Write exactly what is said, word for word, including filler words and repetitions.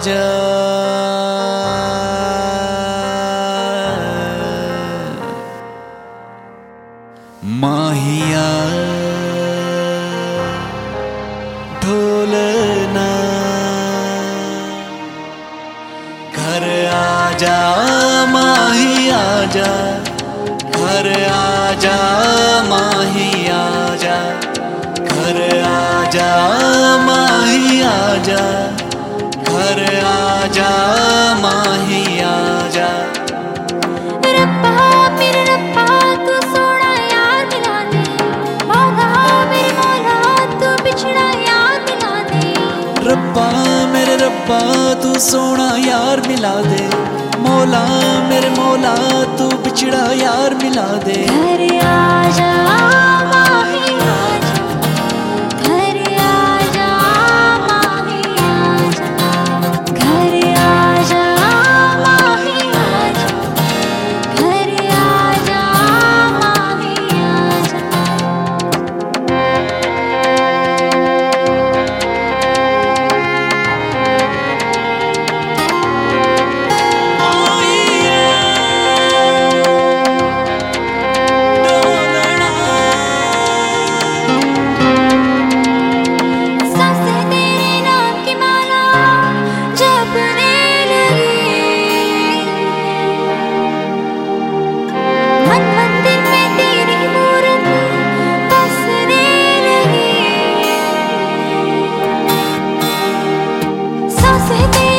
आजा माहिया ढोलना घर आजा माही आजा घर आजा माही आजा घर आजा माही आजा घर आजा माही आजा। रब्बा मेरे रब्बा तू सोना यार मिला दे, मौला मेरे मौला तू बिछड़ा यार मिला दे। रब्बा मेरे रब्बा तू सोना यार मिला दे, मौला मेरे मौला तू बिछड़ा यार मिला दे। घर आजा माही आजा घर आजा माही आजा घर आजा माही आजा घर आजा माही आजा। सांसें तेरे नाम की माला जपने लगी, मन मंदिर में तेरी मूरत बसने लगी। सांसें